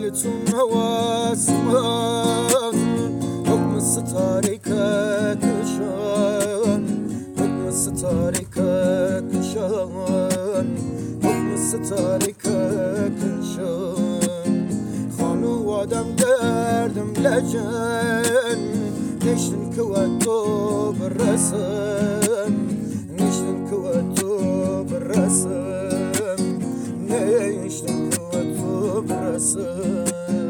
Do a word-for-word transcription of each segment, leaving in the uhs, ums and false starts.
شويلتون هواسمان حكم الستاري كاكشان حكم الستاري كاكشان حكم الستاري كاكشان خانو وادم دردم لجن نشتن كواتو بالرسم نشتن كواتو بالرسم نشتن كواتو بالرسم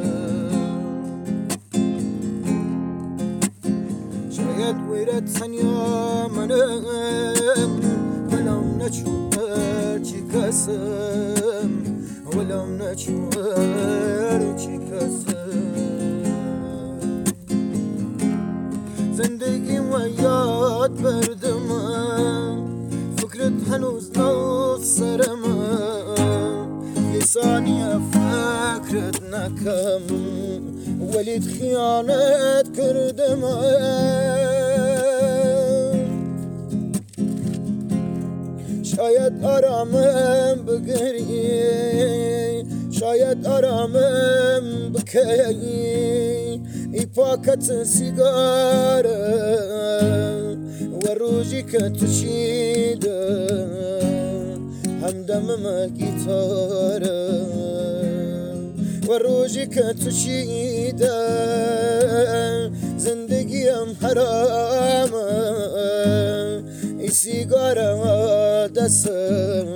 شاید ویرت سنیا منم ولم نچور چی کسم ولم نچور چی کسم زندگی و یاد بردم فکرت هنوز نو سرم یه ثانیه فکرت نکم ولید خیانت کردم شاید آرامم بگیری شاید آرامم بکی ای پاکت سیگاره و روزی که تو چیده همدمم گیتاره و روزی که تو چیده زندگیم حرامه ای سیگاره دستم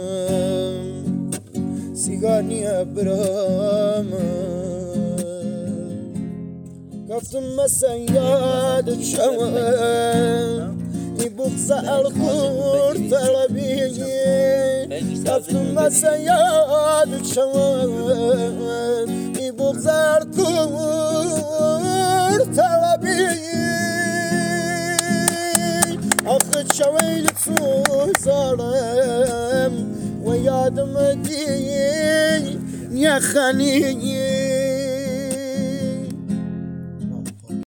سیگار نیه برامه گفتم مثلا یادت شوم ای بغض الخور طلبی گفتم مثلا یادت شوم ای بغض الخور طلبی آخه شویل تو زارم و یادم دی یا خنی